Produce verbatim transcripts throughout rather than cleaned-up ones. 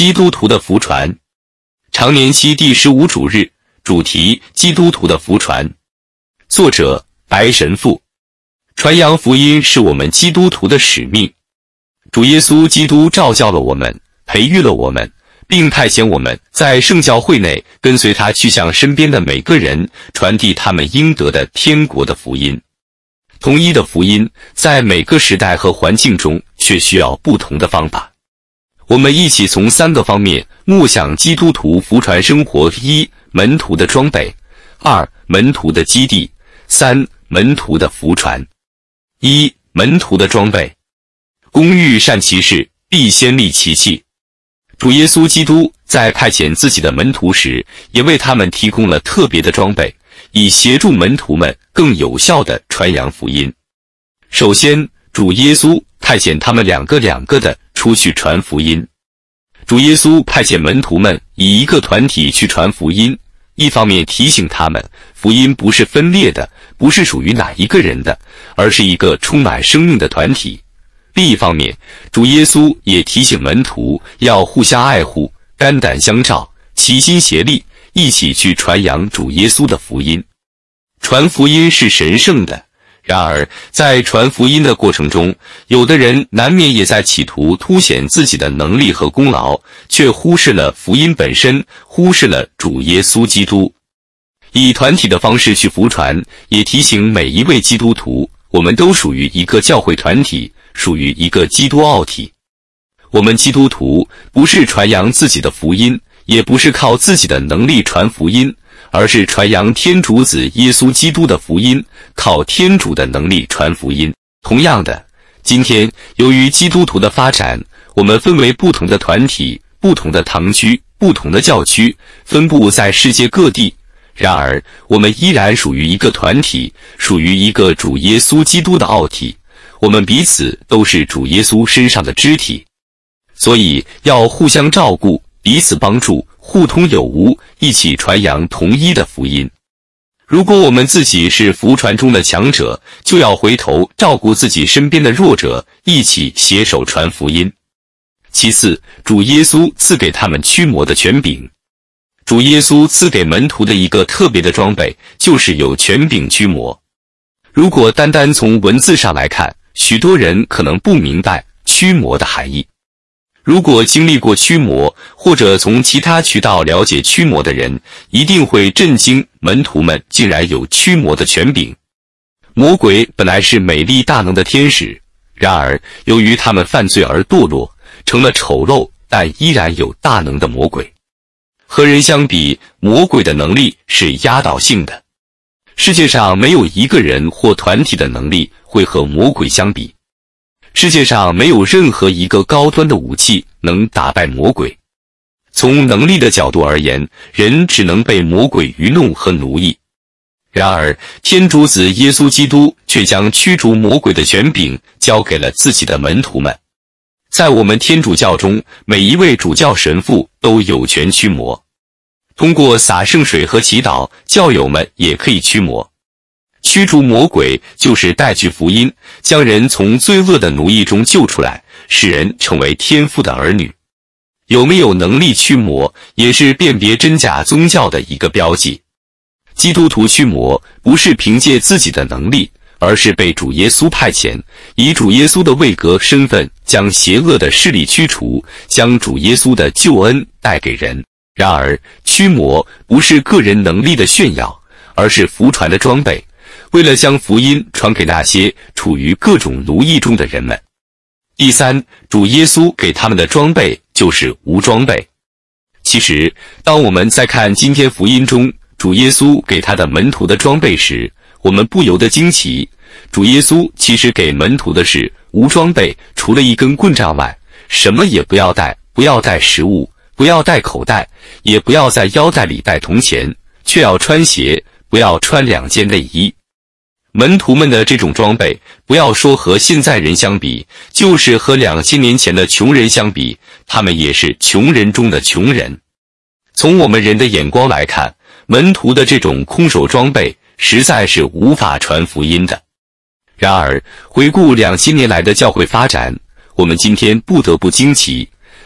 基督徒的福传，常年期第十五主日，主题：基督徒的福传。作者：白神父。传扬福音是我们基督徒的使命。主耶稣基督召教了我们，培育了我们，并派遣我们在圣教会内跟随他去向身边的每个人传递他们应得的天国的福音。同一的福音，在每个时代和环境中却需要不同的方法。我们一起从三个方面默想基督徒福传生活：一、门徒的装备；二、门徒的基地；三、门徒的福传。一、门徒的装备。工欲善其事，必先利其器。主耶稣基督在派遣自己的门徒时，也为他们提供了特别的装备，以协助门徒们更有效地传扬福音。首先，主耶稣派遣他们两个两个的出去传福音。主耶稣派遣门徒们以一个团体去传福音，一方面提醒他们，福音不是分裂的，不是属于哪一个人的，而是一个充满生命的团体。另一方面，主耶稣也提醒门徒要互相爱护，肝胆相照，齐心协力，一起去传扬主耶稣的福音。传福音是神圣的，然而在传福音的过程中，有的人难免也在企图凸显自己的能力和功劳，却忽视了福音本身，忽视了主耶稣基督。以团体的方式去福传，也提醒每一位基督徒，我们都属于一个教会团体，属于一个基督奥体。我们基督徒不是传扬自己的福音，也不是靠自己的能力传福音，而是传扬天主子耶稣基督的福音，靠天主的能力传福音。同样的，今天由于基督徒的发展，我们分为不同的团体、不同的堂区、不同的教区，分布在世界各地。然而，我们依然属于一个团体，属于一个主耶稣基督的奥体。我们彼此都是主耶稣身上的肢体，所以要互相照顾，彼此帮助，互通有无，一起传扬同一的福音。如果我们自己是福传中的强者，就要回头照顾自己身边的弱者，一起携手传福音。其次，主耶稣赐给他们驱魔的权柄。主耶稣赐给门徒的一个特别的装备，就是有权柄驱魔。如果单单从文字上来看，许多人可能不明白驱魔的含义。如果经历过驱魔，或者从其他渠道了解驱魔的人，一定会震惊，门徒们竟然有驱魔的权柄。魔鬼本来是美丽大能的天使，然而由于他们犯罪而堕落，成了丑陋但依然有大能的魔鬼。和人相比，魔鬼的能力是压倒性的。世界上没有一个人或团体的能力会和魔鬼相比。世界上没有任何一个高端的武器能打败魔鬼。从能力的角度而言，人只能被魔鬼愚弄和奴役。然而，天主子耶稣基督却将驱逐魔鬼的权柄交给了自己的门徒们。在我们天主教中，每一位主教神父都有权驱魔。通过洒圣水和祈祷，教友们也可以驱魔。驱逐魔鬼就是带去福音，将人从罪恶的奴役中救出来，使人成为天父的儿女。有没有能力驱魔，也是辨别真假宗教的一个标记。基督徒驱魔不是凭借自己的能力，而是被主耶稣派遣，以主耶稣的位格身份将邪恶的势力驱除，将主耶稣的救恩带给人。然而，驱魔不是个人能力的炫耀，而是福传的装备，为了将福音传给那些处于各种奴役中的人们。第三，主耶稣给他们的装备就是无装备。其实，当我们在看今天福音中主耶稣给他的门徒的装备时，我们不由得惊奇，主耶稣其实给门徒的是无装备，除了一根棍杖外，什么也不要带，不要带食物，不要带口袋，也不要在腰带里带铜钱，却要穿鞋，不要穿两件内衣。门徒们的这种装备，不要说和现在人相比，就是和两千年前的穷人相比，他们也是穷人中的穷人。从我们人的眼光来看，门徒的这种空手装备实在是无法传福音的。然而，回顾两千年来的教会发展，我们今天不得不惊奇，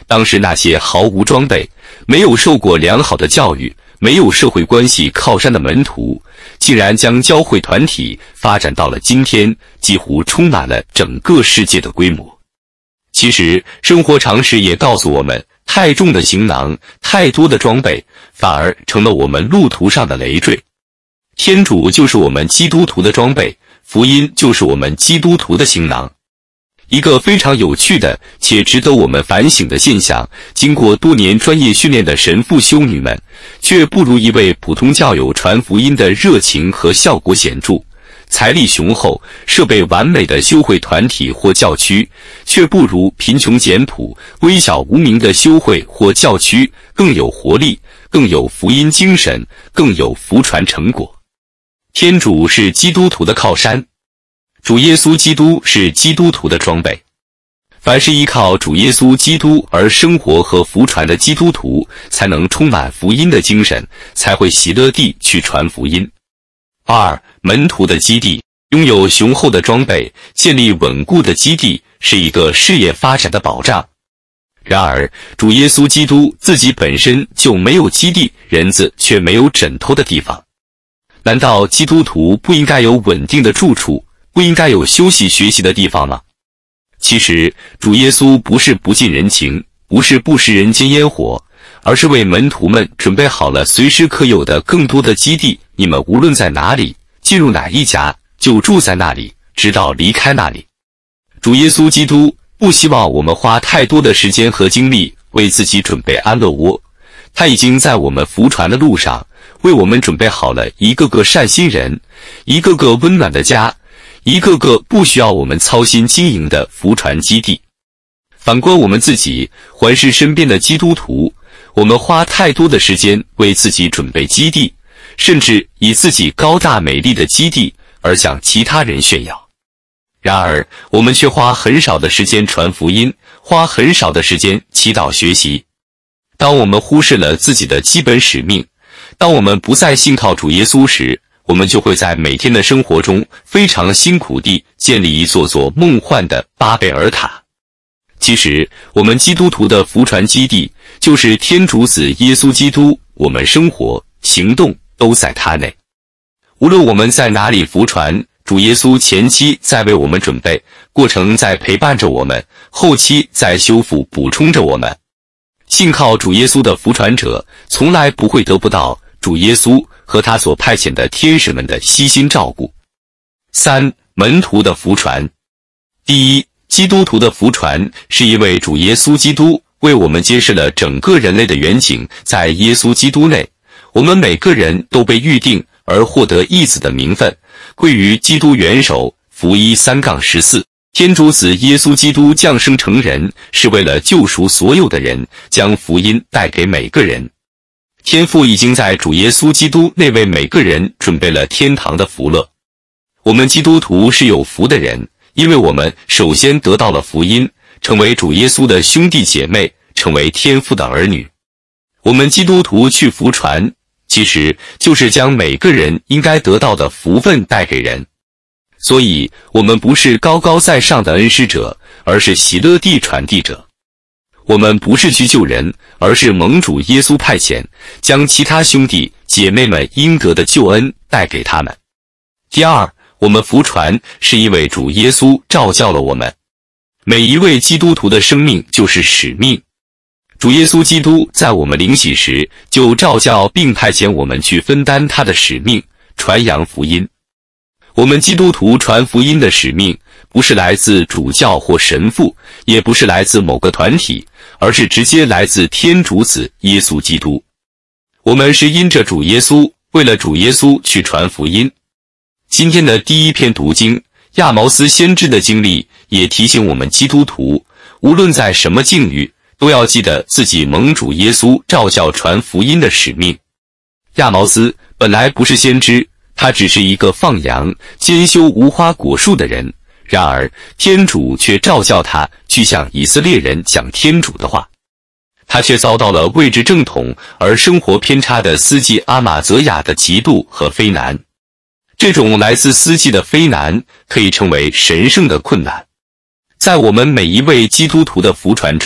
当时那些毫无装备、没有受过良好的教育、没有社会关系靠山的门徒，竟然将教会团体发展到了今天几乎充满了整个世界的规模。其实，生活常识也告诉我们，太重的行囊、太多的装备，反而成了我们路途上的累赘。天主就是我们基督徒的装备，福音就是我们基督徒的行囊。一个非常有趣的且值得我们反省的现象，经过多年专业训练的神父修女们，却不如一位普通教友传福音的热情和效果显著。财力雄厚、设备完美的修会团体或教区，却不如贫穷简朴、微小无名的修会或教区更有活力，更有福音精神，更有福传成果。天主是基督徒的靠山，主耶稣基督是基督徒的装备。凡是依靠主耶稣基督而生活和福传的基督徒，才能充满福音的精神，才会喜乐地去传福音。二、门徒的基地。拥有雄厚的装备，建立稳固的基地，是一个事业发展的保障。然而，主耶稣基督自己本身就没有基地，人子却没有枕头的地方。难道基督徒不应该有稳定的住处，不应该有休息学习的地方吗？其实，主耶稣不是不近人情，不是不食人间烟火，而是为门徒们准备好了随时可有的更多的基地。你们无论在哪里，进入哪一家，就住在那里，直到离开那里。主耶稣基督不希望我们花太多的时间和精力为自己准备安乐窝，他已经在我们福传的路上为我们准备好了一个个善心人，一个个温暖的家，一个个不需要我们操心经营的福传基地。反观我们自己，环视身边的基督徒，我们花太多的时间为自己准备基地，甚至以自己高大美丽的基地而向其他人炫耀。然而，我们却花很少的时间传福音，花很少的时间祈祷学习。当我们忽视了自己的基本使命，当我们不再信靠主耶稣时，我们就会在每天的生活中非常辛苦地建立一座座梦幻的巴贝尔塔。其实，我们基督徒的福传基地就是天主子耶稣基督，我们生活、行动都在他内。无论我们在哪里福传，主耶稣前期在为我们准备，过程在陪伴着我们，后期在修复补充着我们。信靠主耶稣的福传者，从来不会得不到主耶稣和他所派遣的天使们的悉心照顾。三、门徒的福传。第一，基督徒的福传是因为主耶稣基督为我们揭示了整个人类的远景，在耶稣基督内，我们每个人都被预定而获得义子的名分，归于基督元首。福音三杠十四，天主子耶稣基督降生成人，是为了救赎所有的人，将福音带给每个人。天父已经在主耶稣基督内为每个人准备了天堂的福乐。我们基督徒是有福的人，因为我们首先得到了福音，成为主耶稣的兄弟姐妹，成为天父的儿女。我们基督徒去福传，其实就是将每个人应该得到的福分带给人。所以，我们不是高高在上的恩师者，而是喜乐地传递者。我们不是去救人，而是蒙主耶稣派遣，将其他兄弟姐妹们应得的救恩带给他们。第二，我们福传是因为主耶稣召教了我们。每一位基督徒的生命就是使命。主耶稣基督在我们领洗时就召教并派遣我们去分担他的使命，传扬福音。我们基督徒传福音的使命，不是来自主教或神父，也不是来自某个团体，而是直接来自天主子耶稣基督。我们是因着主耶稣，为了主耶稣去传福音。今天的第一篇读经，亚毛斯先知的经历，也提醒我们基督徒，无论在什么境遇，都要记得自己蒙主耶稣召教传福音的使命。亚毛斯本来不是先知，他只是一个放羊、兼修无花果树的人，然而天主却召叫他去向以色列人讲天主的话。他却遭到了位置正统而生活偏差的司祭阿玛泽雅的嫉妒和非难。这种来自司祭的非难，可以称为神圣的困难。在我们每一位基督徒的福传中，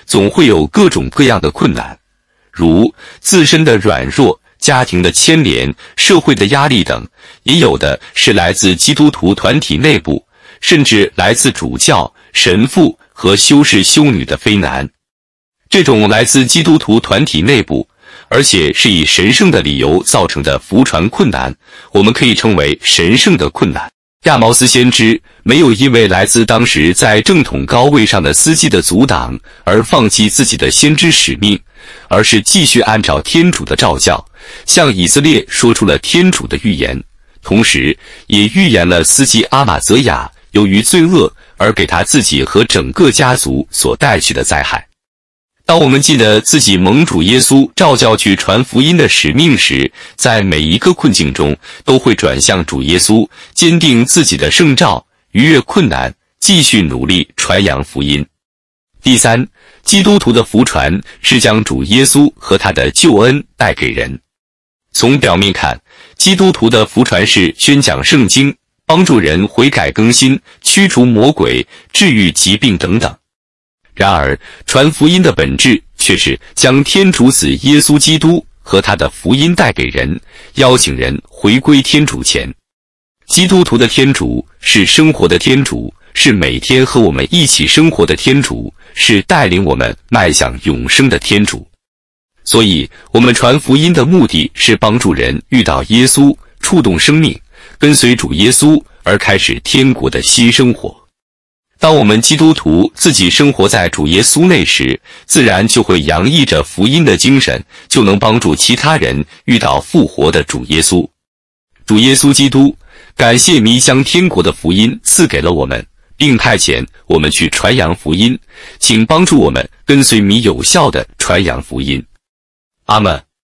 总会有各种各样的困难，如自身的软弱、家庭的牵连、社会的压力等，也有的是来自基督徒团体内部，甚至来自主教、神父和修士修女的非难。这种来自基督徒团体内部，而且是以神圣的理由造成的福传困难，我们可以称为神圣的困难。亚毛斯先知没有因为来自当时在正统高位上的司机的阻挡而放弃自己的先知使命，而是继续按照天主的召叫，向以色列说出了天主的预言，同时也预言了司机阿玛泽雅由于罪恶而给他自己和整个家族所带去的灾害。当我们记得自己蒙主耶稣召叫去传福音的使命时，在每一个困境中都会转向主耶稣，坚定自己的圣召，逾越困难，继续努力传扬福音。第三，基督徒的福传是将主耶稣和他的救恩带给人。从表面看，基督徒的福传是宣讲圣经，帮助人悔改更新，驱除魔鬼，治愈疾病等等。然而，传福音的本质却是将天主子耶稣基督和他的福音带给人，邀请人回归天主前。基督徒的天主是生活的天主，是每天和我们一起生活的天主，是带领我们迈向永生的天主。所以，我们传福音的目的是帮助人遇到耶稣，触动生命，跟随主耶稣而开始天国的新生活。当我们基督徒自己生活在主耶稣内时，自然就会洋溢着福音的精神，就能帮助其他人遇到复活的主耶稣。主耶稣基督，感谢祢将天国的福音赐给了我们，并派遣我们去传扬福音，请帮助我们跟随祢有效地传扬福音。阿们。